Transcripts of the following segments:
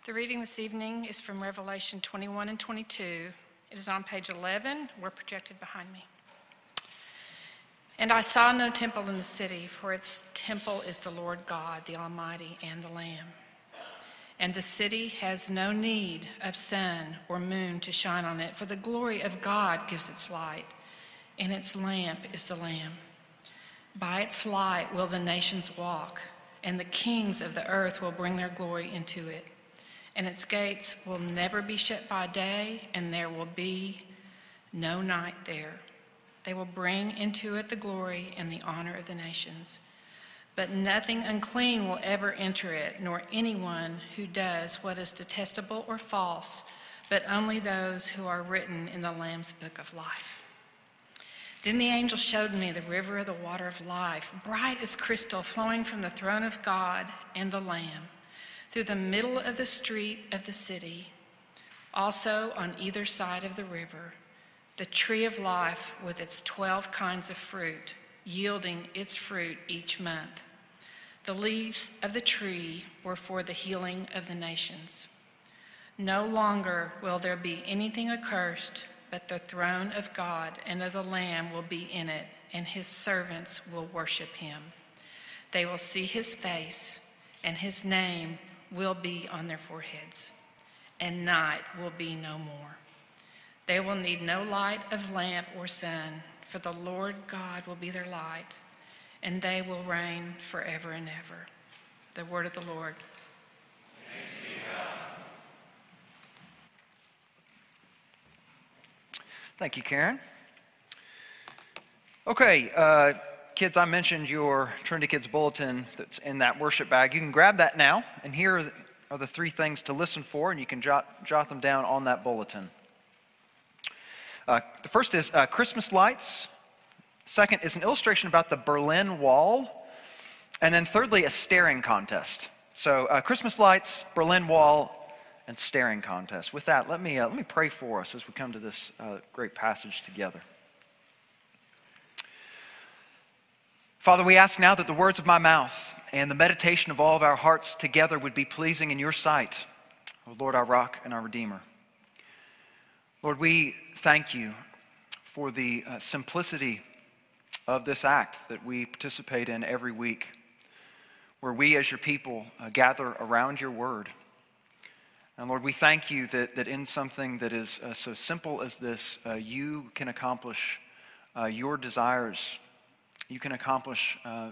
The reading this evening is from Revelation 21 and 22. It is on page 11. We're projected behind me. And I saw no temple in the city, for its temple is the Lord God, the Almighty, and the Lamb. And the city has no need of sun or moon to shine on it, for the glory of God gives its light, and its lamp is the Lamb. By its light will the nations walk, and the kings of the earth will bring their glory into it. And its gates will never be shut by day, and there will be no night there. They will bring into it the glory and the honor of the nations. But nothing unclean will ever enter it, nor anyone who does what is detestable or false, but only those who are written in the Lamb's book of life. Then the angel showed me the river of the water of life, bright as crystal, flowing from the throne of God and the Lamb, through the middle of the street of the city. Also on either side of the river, the tree of life with its 12 kinds of fruit, yielding its fruit each month. The leaves of the tree were for the healing of the nations. No longer will there be anything accursed, but the throne of God and of the Lamb will be in it, and his servants will worship him. They will see his face, and his name will be on their foreheads, and night will be no more. They will need no light of lamp or sun, for the Lord God will be their light, and they will reign forever and ever. The word of the Lord. Thanks be to God. Thank you, Karen. Okay, kids, I mentioned your Trinity Kids Bulletin that's in that worship bag. You can grab that now, and here are the three things to listen for, and you can jot them down on that bulletin. The first is Christmas lights. Second is an illustration about the Berlin Wall. And then thirdly, a staring contest. So Christmas lights, Berlin Wall, and staring contest. With that, let me pray for us as we come to this great passage together. Father, we ask now that the words of my mouth and the meditation of all of our hearts together would be pleasing in your sight, O Lord, our rock and our Redeemer. Lord, we thank you for the simplicity of this act that we participate in every week, where we as your people gather around your word. And Lord, we thank you that in something that is so simple as this, you can accomplish your desires. You can accomplish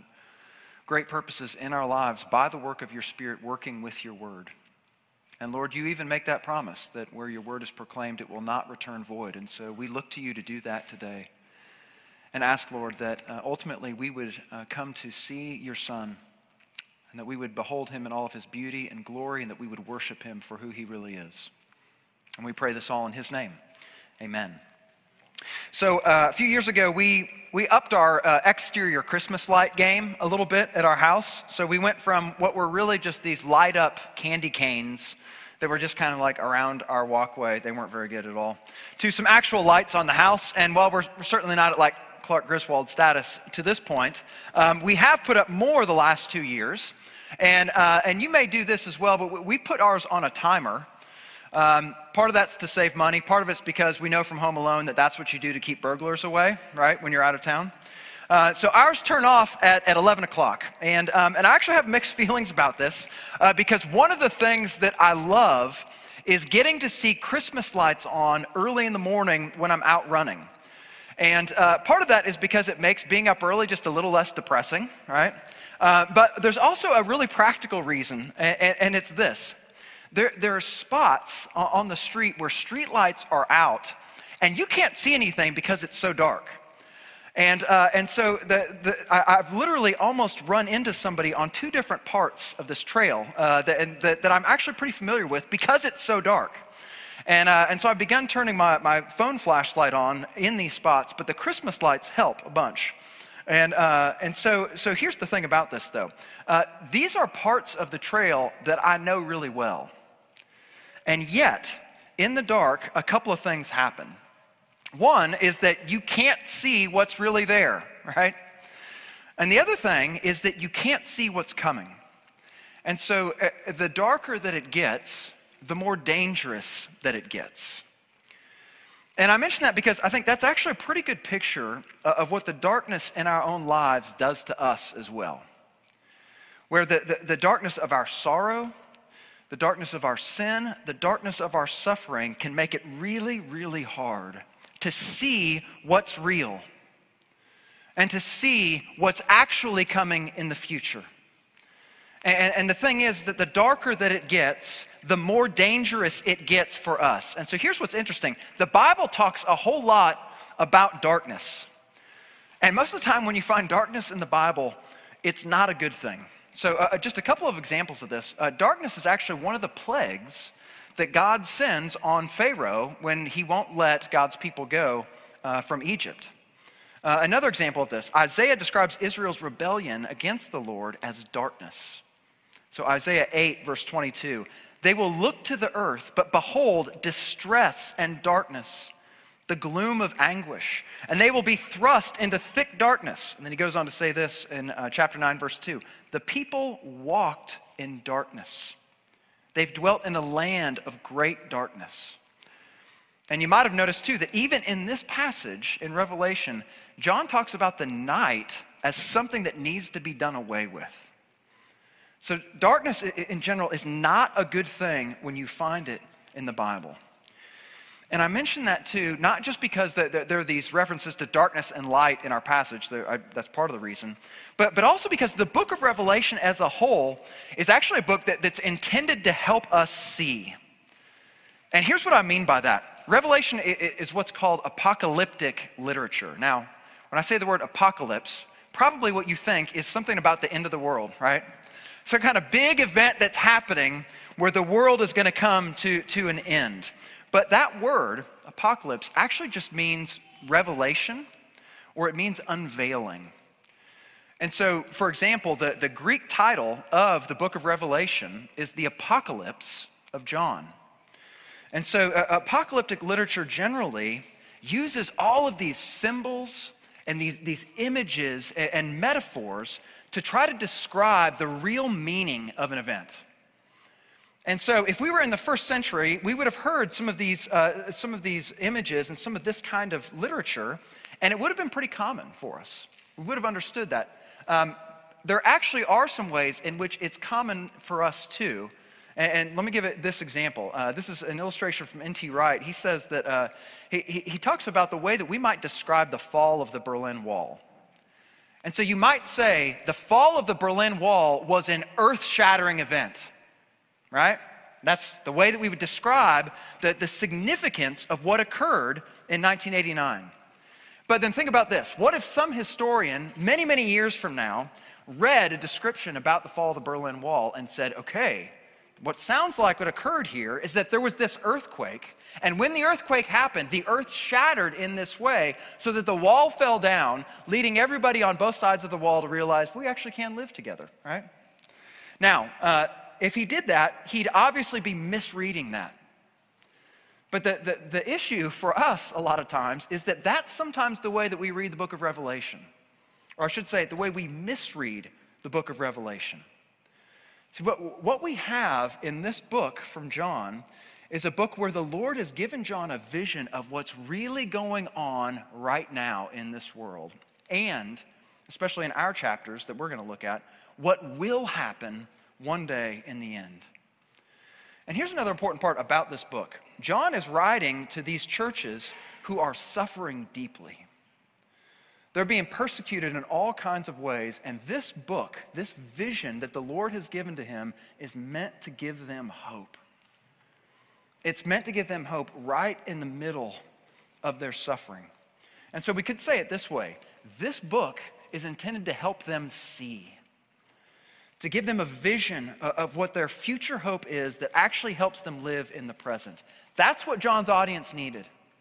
great purposes in our lives by the work of your Spirit working with your word. And Lord, you even make that promise that where your word is proclaimed, it will not return void. And so we look to you to do that today and ask, Lord, that ultimately we would come to see your Son and that we would behold him in all of his beauty and glory and that we would worship him for who he really is. And we pray this all in his name. Amen. So a few years ago, we upped our exterior Christmas light game a little bit at our house. So we went from what were really just these light up candy canes that were just kind of like around our walkway. They weren't very good at all. To some actual lights on the house. And while we're certainly not at like Clark Griswold status to this point, we have put up more the last 2 years. And you may do this as well, but we put ours on a timer. Part of that's to save money. Part of it's because we know from Home Alone that that's what you do to keep burglars away, right, when you're out of town. So ours turn off at 11 o'clock. And I actually have mixed feelings about this because one of the things that I love is getting to see Christmas lights on early in the morning when I'm out running. And part of that is because it makes being up early just a little less depressing, right? But there's also a really practical reason, and it's this. There are spots on the street where street lights are out, and you can't see anything because it's so dark. And so I've literally almost run into somebody on two different parts of this trail that I'm actually pretty familiar with because it's so dark. And so I began turning my phone flashlight on in these spots, but the Christmas lights help a bunch. And so here's the thing about this, though. These are parts of the trail that I know really well. And yet, in the dark, a couple of things happen. One is that you can't see what's really there, right? And the other thing is that you can't see what's coming. And so the darker that it gets, the more dangerous that it gets. And I mention that because I think that's actually a pretty good picture of what the darkness in our own lives does to us as well. Where the darkness of our sorrow, the darkness of our sin, the darkness of our suffering can make it really, really hard to see what's real and to see what's actually coming in the future. And the thing is that the darker that it gets, the more dangerous it gets for us. And so here's what's interesting. The Bible talks a whole lot about darkness. And most of the time when you find darkness in the Bible, it's not a good thing. So just a couple of examples of this. Darkness is actually one of the plagues that God sends on Pharaoh when he won't let God's people go from Egypt. Another example of this, Isaiah describes Israel's rebellion against the Lord as darkness. So Isaiah 8, verse 22, they will look to the earth, but behold, distress and darkness, the gloom of anguish, and they will be thrust into thick darkness. And then he goes on to say this in chapter 9, verse 2, the people walked in darkness. They've dwelt in a land of great darkness. And you might have noticed too that even in this passage in Revelation, John talks about the night as something that needs to be done away with. So darkness in general is not a good thing when you find it in the Bible. And I mention that too, not just because there are these references to darkness and light in our passage, that's part of the reason, but also because the book of Revelation as a whole is actually a book that's intended to help us see. And here's what I mean by that. Revelation is what's called apocalyptic literature. Now, when I say the word apocalypse, probably what you think is something about the end of the world, right? Some kind of big event that's happening where the world is going to come to an end. But that word, apocalypse, actually just means revelation, or it means unveiling. And so, for example, the Greek title of the book of Revelation is the Apocalypse of John. And so apocalyptic literature generally uses all of these symbols and these images and metaphors to try to describe the real meaning of an event. And so if we were in the first century, we would have heard some of these images and some of this kind of literature, and it would have been pretty common for us. We would have understood that. There actually are some ways in which it's common for us too. And let me give it this example. This is an illustration from N.T. Wright. He says that he talks about the way that we might describe the fall of the Berlin Wall. And so you might say the fall of the Berlin Wall was an earth-shattering event, right? That's the way that we would describe the significance of what occurred in 1989. But then think about this. What if some historian, many, many years from now, read a description about the fall of the Berlin Wall and said, okay, what sounds like what occurred here is that there was this earthquake, and when the earthquake happened, the earth shattered in this way so that the wall fell down, leading everybody on both sides of the wall to realize we actually can live together, right? Now, if he did that, he'd obviously be misreading that. But the issue for us a lot of times is that that's sometimes the way that we read the book of Revelation. Or I should say, the way we misread the book of Revelation. See, what we have in this book from John is a book where the Lord has given John a vision of what's really going on right now in this world. And, especially in our chapters that we're going to look at, what will happen one day in the end. And here's another important part about this book. John is writing to these churches who are suffering deeply. They're being persecuted in all kinds of ways, and this book, this vision that the Lord has given to him is meant to give them hope. It's meant to give them hope right in the middle of their suffering. And so we could say it this way. This book is intended to help them see, to give them a vision of what their future hope is that actually helps them live in the present. That's what John's audience needed.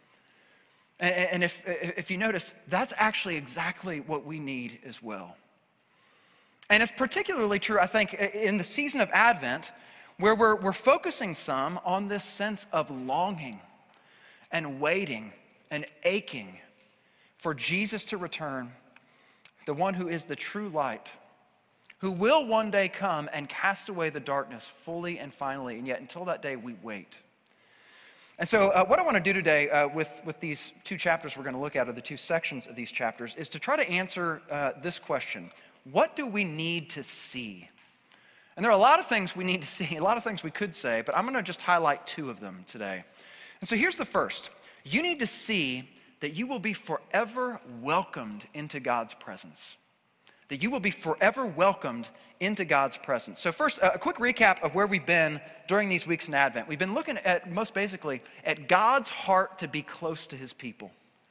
And if you notice, that's actually exactly what we need as well. And it's particularly true, I think, in the season of Advent, where we're focusing some on this sense of longing and waiting and aching for Jesus to return, the one who is the true light, who will one day come and cast away the darkness fully and finally, and yet until that day we wait. And so what I want to do today with these two chapters we're going to look at, or the two sections of these chapters, is to try to answer this question. What do we need to see? And there are a lot of things we need to see, a lot of things we could say, but I'm going to just highlight two of them today. And so here's the first. You need to see that you will be forever welcomed into God's presence. That you will be forever welcomed into God's presence. So first, a quick recap of where we've been during these weeks in Advent. We've been looking at, most basically, at God's heart to be close to his people.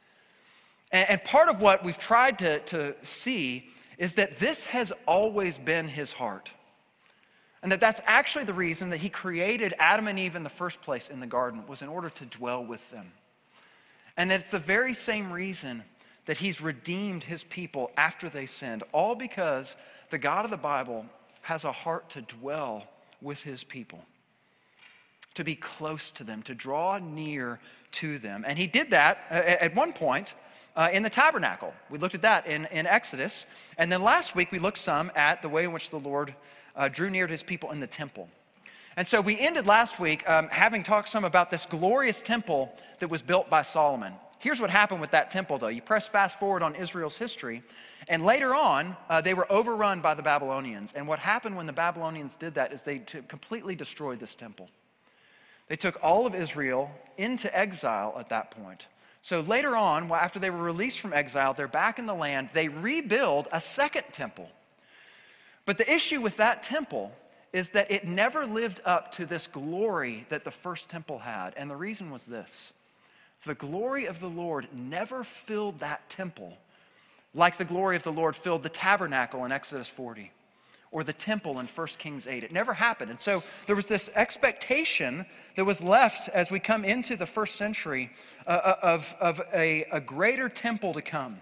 And part of what we've tried to see is that this has always been his heart. And that's actually the reason that he created Adam and Eve in the first place in the garden, was in order to dwell with them. And it's the very same reason that he's redeemed his people after they sinned, all because the God of the Bible has a heart to dwell with his people, to be close to them, to draw near to them. And he did that at one point in the tabernacle. We looked at that in Exodus. And then last week we looked some at the way in which the Lord drew near to his people in the temple. And so we ended last week having talked some about this glorious temple that was built by Solomon. Here's what happened with that temple, though. You press fast forward on Israel's history, and later on, they were overrun by the Babylonians. And what happened when the Babylonians did that is they completely destroyed this temple. They took all of Israel into exile at that point. So later on, after they were released from exile, they're back in the land. They rebuild a second temple. But the issue with that temple is that it never lived up to this glory that the first temple had. And the reason was this. The glory of the Lord never filled that temple like the glory of the Lord filled the tabernacle in Exodus 40 or the temple in 1 Kings 8. It never happened. And so there was this expectation that was left as we come into the first century of a greater temple to come.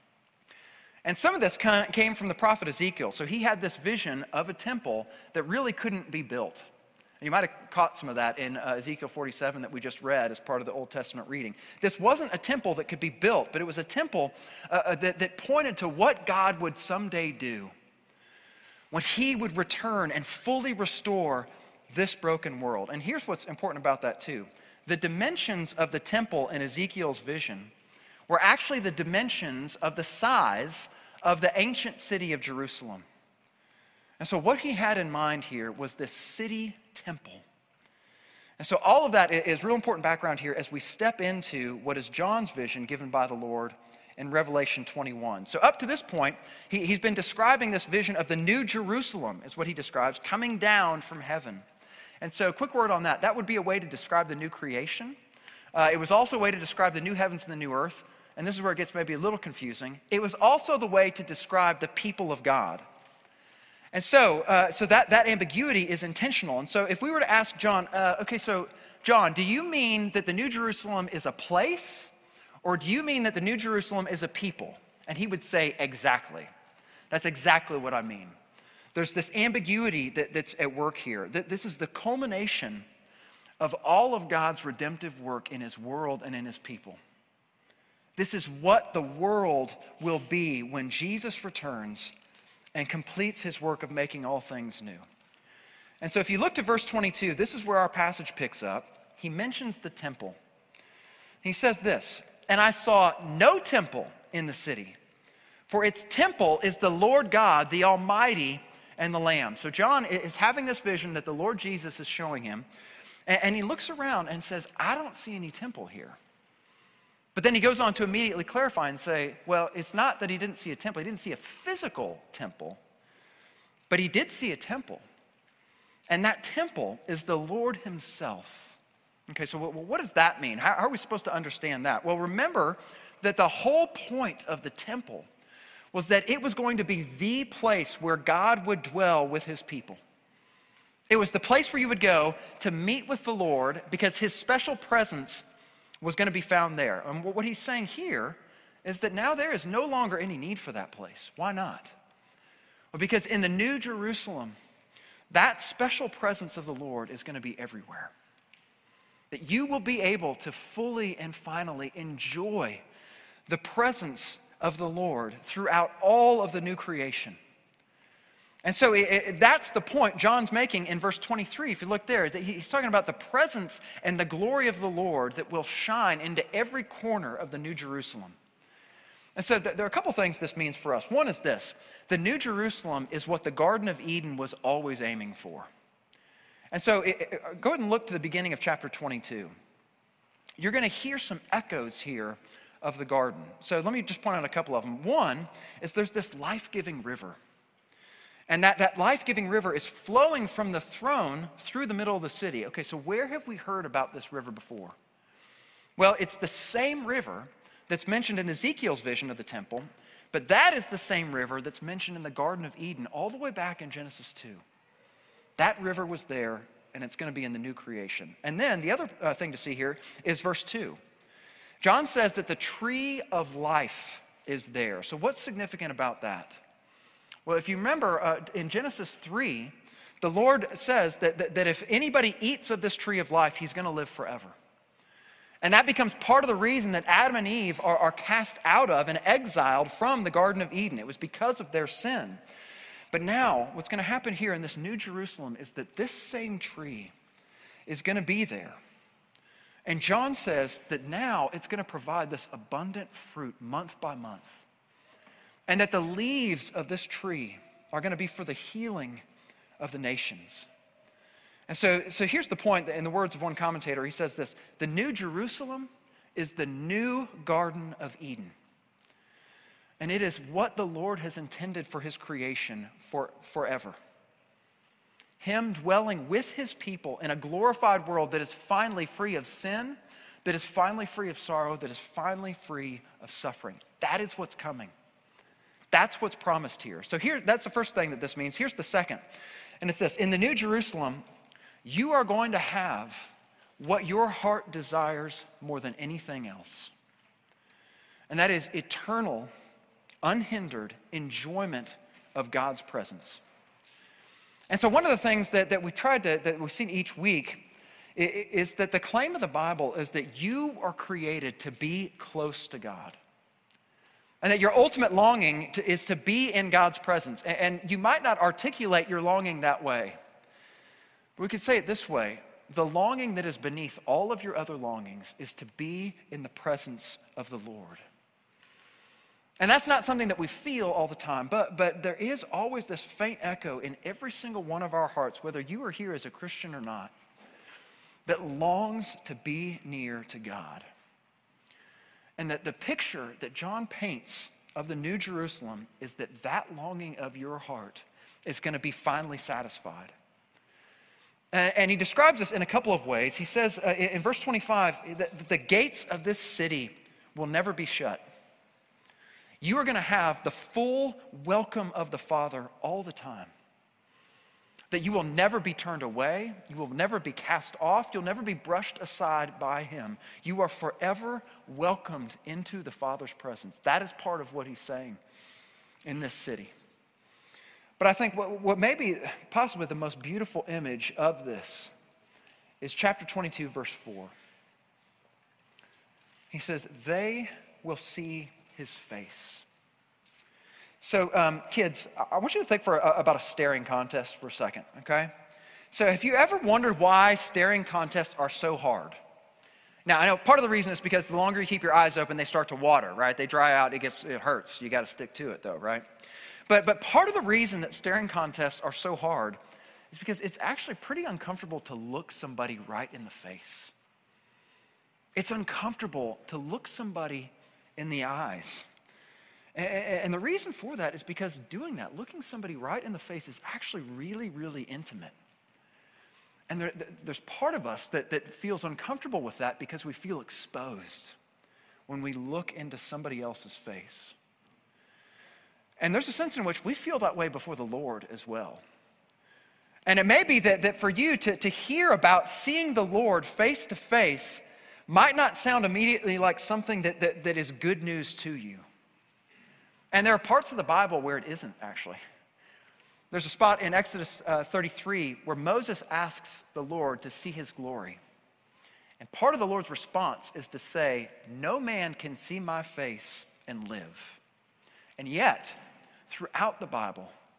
And some of this came from the prophet Ezekiel. So he had this vision of a temple that really couldn't be built. You might have caught some of that in Ezekiel 47 that we just read as part of the Old Testament reading. This wasn't a temple that could be built, but it was a temple that pointed to what God would someday do when he would return and fully restore this broken world. And here's what's important about that too. The dimensions of the temple in Ezekiel's vision were actually the dimensions of the size of the ancient city of Jerusalem. And so what he had in mind here was this city temple. And so all of that is real important background here as we step into what is John's vision given by the Lord in Revelation 21. So up to this point, he's been describing this vision of the new Jerusalem, is what he describes, coming down from heaven. And so quick word on that. That would be a way to describe the new creation. It was also a way to describe the new heavens and the new earth. And this is where it gets maybe a little confusing. It was also the way to describe the people of God. And so that ambiguity is intentional. And so if we were to ask John, okay, so John, do you mean that the New Jerusalem is a place, or do you mean that the New Jerusalem is a people? And he would say, exactly. That's exactly what I mean. There's this ambiguity that's at work here. This is the culmination of all of God's redemptive work in his world and in his people. This is what the world will be when Jesus returns and completes his work of making all things new. And so if you look to verse 22, this is where our passage picks up. He mentions the temple. He says this, "And I saw no temple in the city, for its temple is the Lord God, the Almighty, and the Lamb." So John is having this vision that the Lord Jesus is showing him, and he looks around and says, I don't see any temple here. But then he goes on to immediately clarify and say, well, it's not that he didn't see a temple. He didn't see a physical temple, but he did see a temple. And that temple is the Lord himself. Okay, so what does that mean? How are we supposed to understand that? Well, remember that the whole point of the temple was that it was going to be the place where God would dwell with his people. It was the place where you would go to meet with the Lord because his special presence was going to be found there. And what he's saying here is that now there is no longer any need for that place. Why not? Well, because in the New Jerusalem, that special presence of the Lord is going to be everywhere. That you will be able to fully and finally enjoy the presence of the Lord throughout all of the new creation. And so that's the point John's making in verse 23. If you look there, that he's talking about the presence and the glory of the Lord that will shine into every corner of the New Jerusalem. And so there are a couple things this means for us. One is this: the New Jerusalem is what the Garden of Eden was always aiming for. And so go ahead and look to the beginning of chapter 22. You're going to hear some echoes here of the garden. So let me just point out a couple of them. One is there's this life-giving river. And that life-giving river is flowing from the throne through the middle of the city. Okay, so where have we heard about this river before? Well, it's the same river that's mentioned in Ezekiel's vision of the temple, but that is the same river that's mentioned in the Garden of Eden all the way back in Genesis 2. That river was there, and it's going to be in the new creation. And then the other thing to see here is verse 2. John says that the tree of life is there. So what's significant about that? Well, if you remember in Genesis 3, the Lord says that if anybody eats of this tree of life, he's going to live forever. And that becomes part of the reason that Adam and Eve are cast out of and exiled from the Garden of Eden. It was because of their sin. But now, what's going to happen here in this New Jerusalem is that this same tree is going to be there. And John says that now it's going to provide this abundant fruit month by month. And that the leaves of this tree are going to be for the healing of the nations. And so here's the point, in the words of one commentator, he says this: the New Jerusalem is the new Garden of Eden. And it is what the Lord has intended for his creation forever. Him dwelling with his people in a glorified world that is finally free of sin, that is finally free of sorrow, that is finally free of suffering. That is what's coming. That's what's promised here. So that's the first thing that this means. Here's the second. And it's this: in the New Jerusalem, you are going to have what your heart desires more than anything else. And that is eternal, unhindered enjoyment of God's presence. And so one of the things that we've seen each week is that the claim of the Bible is that you are created to be close to God. And that your ultimate longing is to be in God's presence. And you might not articulate your longing that way. But we could say it this way: the longing that is beneath all of your other longings is to be in the presence of the Lord. And that's not something that we feel all the time, but there is always this faint echo in every single one of our hearts, whether you are here as a Christian or not, that longs to be near to God. And that the picture that John paints of the New Jerusalem is that longing of your heart is going to be finally satisfied. And he describes this in a couple of ways. He says in verse 25 that the gates of this city will never be shut. You are going to have the full welcome of the Father all the time. That you will never be turned away. You will never be cast off. You'll never be brushed aside by him. You are forever welcomed into the Father's presence. That is part of what he's saying in this city. But I think what may be possibly the most beautiful image of this is chapter 22, verse 4. He says, they will see his face. So kids, I want you to think about a staring contest for a second, okay? So have you ever wondered why staring contests are so hard? Now, I know part of the reason is because the longer you keep your eyes open, they start to water, right? They dry out, it hurts. You got to stick to it though, right? But part of the reason that staring contests are so hard is because it's actually pretty uncomfortable to look somebody right in the face. It's uncomfortable to look somebody in the eyes. And the reason for that is because doing that, looking somebody right in the face, is actually really, really intimate. And there's part of us that feels uncomfortable with that because we feel exposed when we look into somebody else's face. And there's a sense in which we feel that way before the Lord as well. And it may be that for you to hear about seeing the Lord face to face might not sound immediately like something that is good news to you. And there are parts of the Bible where it isn't, actually. There's a spot in Exodus 33 where Moses asks the Lord to see his glory. And part of the Lord's response is to say, no man can see my face and live. And yet, throughout the Bible,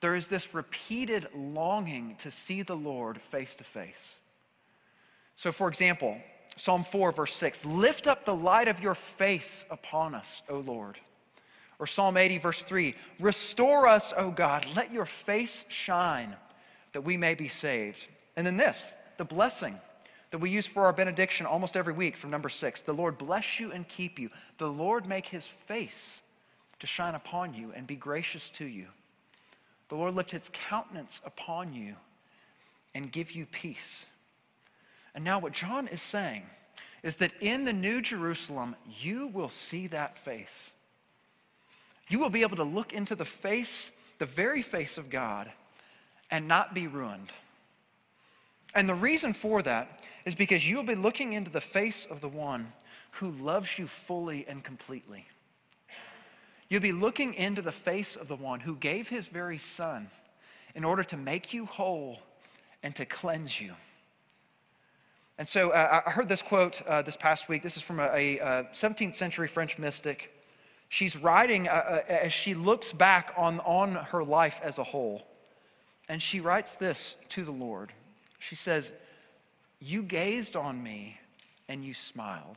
there is this repeated longing to see the Lord face to face. So, for example, Psalm 4, verse 6, lift up the light of your face upon us, O Lord. Or Psalm 80, verse 3, restore us, O God, let your face shine that we may be saved. And then this, the blessing that we use for our benediction almost every week from number 6. The Lord bless you and keep you. The Lord make his face to shine upon you and be gracious to you. The Lord lift his countenance upon you and give you peace. And now what John is saying is that in the New Jerusalem, you will see that face. You will be able to look into the face, the very face of God, and not be ruined. And the reason for that is because you'll be looking into the face of the one who loves you fully and completely. You'll be looking into the face of the one who gave his very son in order to make you whole and to cleanse you. And so I heard this quote this past week. This is from a 17th century French mystic. She's writing as she looks back on her life as a whole. And she writes this to the Lord. She says, you gazed on me and you smiled.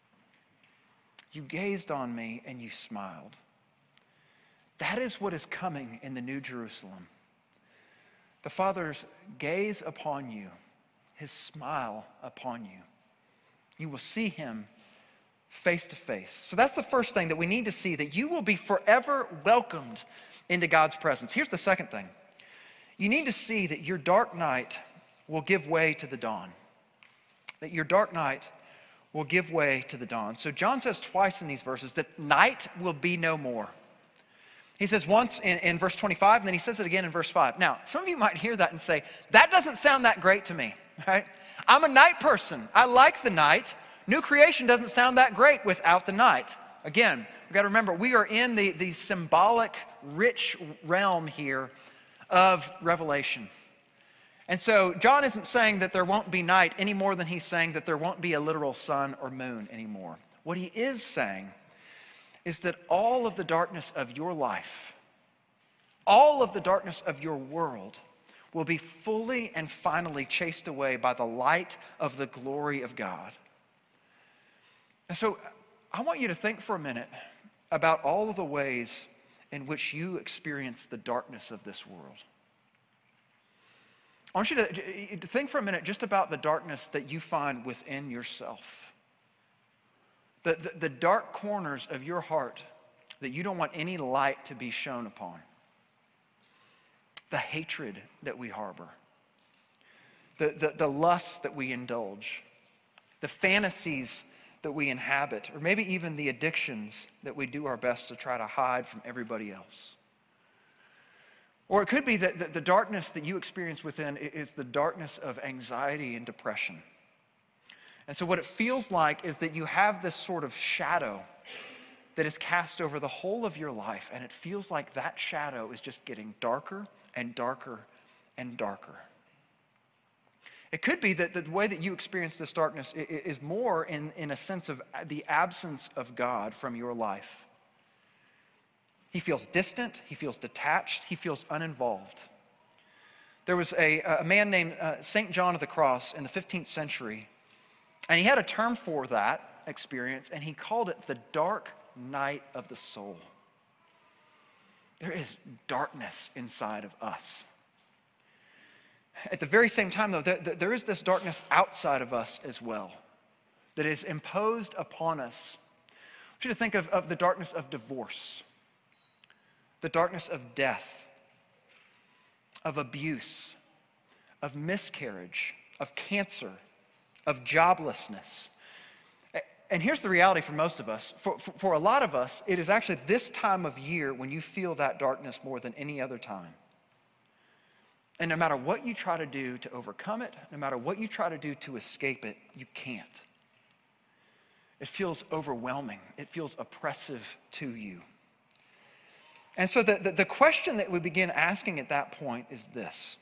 You gazed on me and you smiled. That is what is coming in the New Jerusalem. The Father's gaze upon you, his smile upon you. You will see him face to face. So that's the first thing that we need to see, that you will be forever welcomed into God's presence. Here's the second thing. You need to see that your dark night will give way to the dawn. That your dark night will give way to the dawn. So John says twice in these verses that night will be no more. He says once in verse 25, and then he says it again in verse 5. Now, some of you might hear that and say, that doesn't sound that great to me, right? I'm a night person. I like the night. New creation doesn't sound that great without the night. Again, we've got to remember, we are in the symbolic, rich realm here of Revelation. And so John isn't saying that there won't be night any more than he's saying that there won't be a literal sun or moon anymore. What he is saying is that all of the darkness of your life, all of the darkness of your world will be fully and finally chased away by the light of the glory of God. And so I want you to think for a minute about all of the ways in which you experience the darkness of this world. I want you to think for a minute just about the darkness that you find within yourself. The dark corners of your heart that you don't want any light to be shown upon. The hatred that we harbor. The lusts that we indulge. The fantasies that we inhabit. Or maybe even the addictions that we do our best to try to hide from everybody else. Or it could be that the darkness that you experience within is the darkness of anxiety and depression. And so what it feels like is that you have this sort of shadow that is cast over the whole of your life, and it feels like that shadow is just getting darker and darker and darker. It could be that the way that you experience this darkness is more in a sense of the absence of God from your life. He feels distant, he feels detached, he feels uninvolved. There was a man named St. John of the Cross in the 15th century, and he had a term for that experience, and he called it the dark night of the soul. There is darkness inside of us. At the very same time, though, there is this darkness outside of us as well that is imposed upon us. I want you to think of the darkness of divorce, the darkness of death, of abuse, of miscarriage, of cancer, of joblessness. And here's the reality for most of us. For a lot of us, it is actually this time of year when you feel that darkness more than any other time. And no matter what you try to do to overcome it, no matter what you try to do to escape it, you can't. It feels overwhelming. It feels oppressive to you. And so the question that we begin asking at that point is this: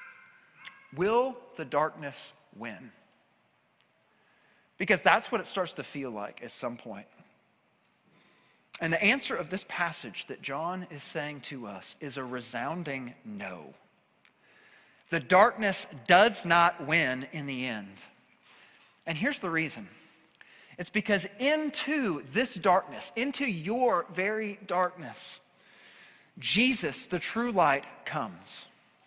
will the darkness win? Because that's what it starts to feel like at some point. And the answer of this passage that John is saying to us is a resounding no. The darkness does not win in the end. And here's the reason. It's because into this darkness, into your very darkness, Jesus, the true light, comes.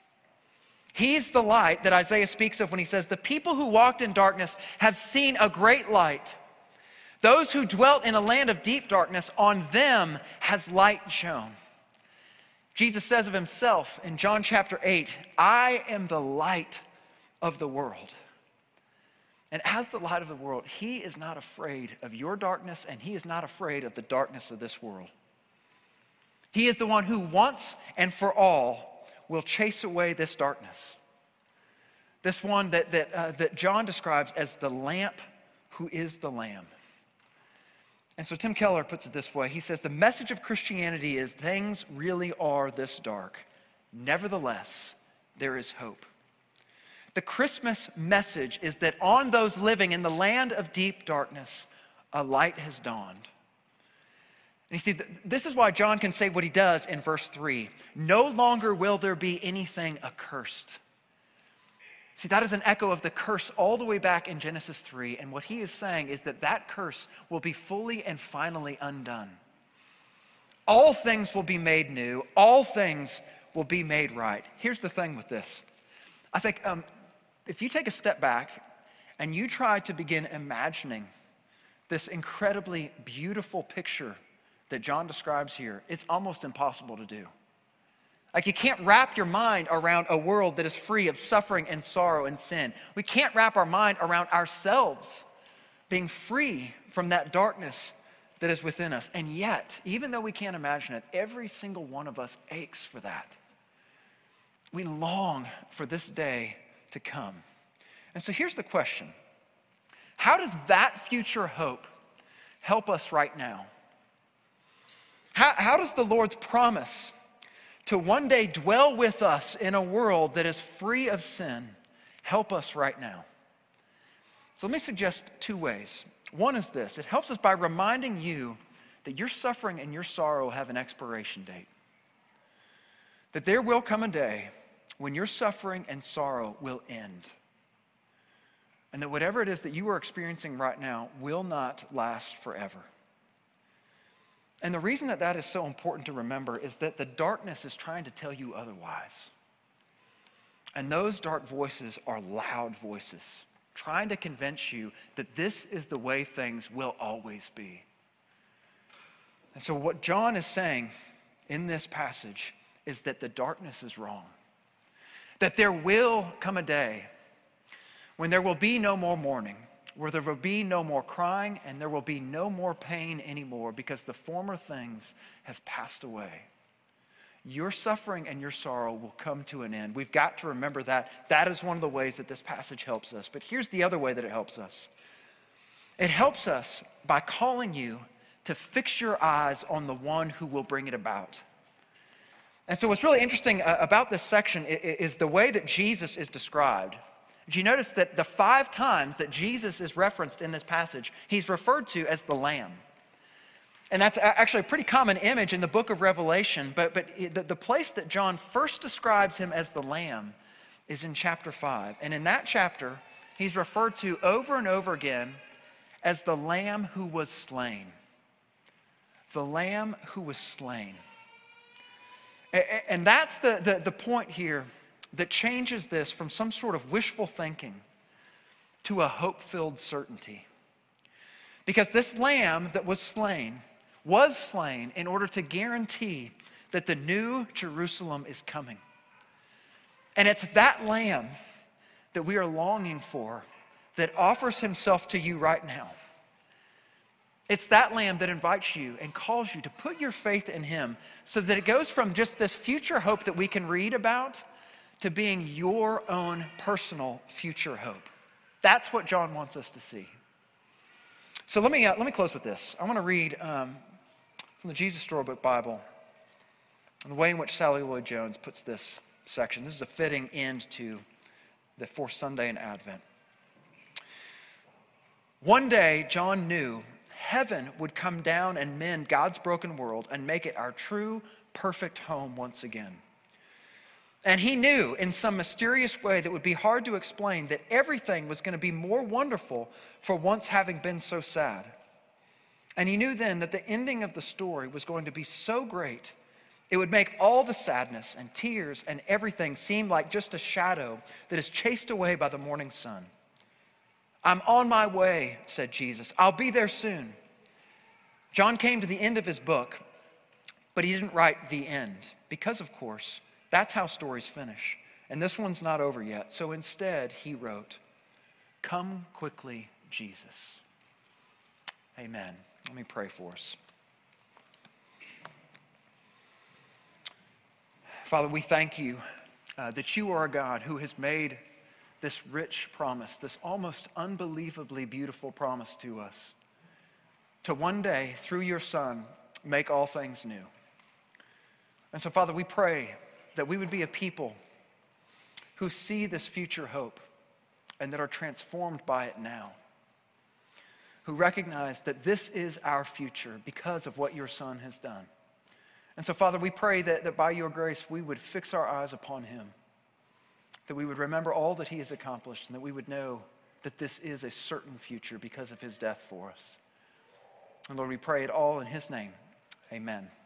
He's the light that Isaiah speaks of when he says, the people who walked in darkness have seen a great light. Those who dwelt in a land of deep darkness, on them has light shone. Jesus says of himself in John chapter 8, I am the light of the world. And as the light of the world, he is not afraid of your darkness, and he is not afraid of the darkness of this world. He is the one who once and for all will chase away this darkness. This one that John describes as the lamp who is the Lamb. And so Tim Keller puts it this way. He says, the message of Christianity is things really are this dark. Nevertheless, there is hope. The Christmas message is that on those living in the land of deep darkness, a light has dawned. And you see, this is why John can say what he does in verse 3. No longer will there be anything accursed. See, that is an echo of the curse all the way back in Genesis 3. And what he is saying is that that curse will be fully and finally undone. All things will be made new. All things will be made right. Here's the thing with this. I think if you take a step back and you try to begin imagining this incredibly beautiful picture that John describes here, it's almost impossible to do. Like, you can't wrap your mind around a world that is free of suffering and sorrow and sin. We can't wrap our mind around ourselves being free from that darkness that is within us. And yet, even though we can't imagine it, every single one of us aches for that. We long for this day to come. And so here's the question. How does that future hope help us right now? How does the Lord's promise to one day dwell with us in a world that is free of sin help us right now? So let me suggest two ways. One is this. It helps us by reminding you that your suffering and your sorrow have an expiration date. That there will come a day when your suffering and sorrow will end. And that whatever it is that you are experiencing right now will not last forever. And the reason that that is so important to remember is that the darkness is trying to tell you otherwise. And those dark voices are loud voices, trying to convince you that this is the way things will always be. And so what John is saying in this passage is that the darkness is wrong. That there will come a day when there will be no more mourning, where there will be no more crying, and there will be no more pain anymore, because the former things have passed away. Your suffering and your sorrow will come to an end. We've got to remember that. That is one of the ways that this passage helps us. But here's the other way that it helps us. It helps us by calling you to fix your eyes on the one who will bring it about. And so what's really interesting about this section is the way that Jesus is described. Did you notice that the 5 times that Jesus is referenced in this passage, he's referred to as the Lamb? And that's actually a pretty common image in the book of Revelation, but the place that John first describes him as the Lamb is in chapter 5. And in that chapter, he's referred to over and over again as the Lamb who was slain. The Lamb who was slain. And that's the point here that changes this from some sort of wishful thinking to a hope-filled certainty. Because this lamb that was slain in order to guarantee that the new Jerusalem is coming. And it's that lamb that we are longing for that offers himself to you right now. It's that lamb that invites you and calls you to put your faith in him so that it goes from just this future hope that we can read about to being your own personal future hope. That's what John wants us to see. So let me close with this. I want to read from the Jesus Storybook Bible and the way in which Sally Lloyd-Jones puts this section. This is a fitting end to the fourth Sunday in Advent. One day, John knew heaven would come down and mend God's broken world and make it our true, perfect home once again. And he knew in some mysterious way that would be hard to explain that everything was going to be more wonderful for once having been so sad. And he knew then that the ending of the story was going to be so great, it would make all the sadness and tears and everything seem like just a shadow that is chased away by the morning sun. I'm on my way, said Jesus. I'll be there soon. John came to the end of his book, but he didn't write the end because, of course, that's how stories finish. And this one's not over yet. So instead, he wrote, "Come quickly, Jesus." Amen. Let me pray for us. Father, we thank you that you are a God who has made this rich promise, this almost unbelievably beautiful promise to us, to one day, through your Son, make all things new. And so, Father, we pray that we would be a people who see this future hope and that are transformed by it now, who recognize that this is our future because of what your Son has done. And so, Father, we pray that by your grace we would fix our eyes upon him, that we would remember all that he has accomplished, and that we would know that this is a certain future because of his death for us. And Lord, we pray it all in his name. Amen.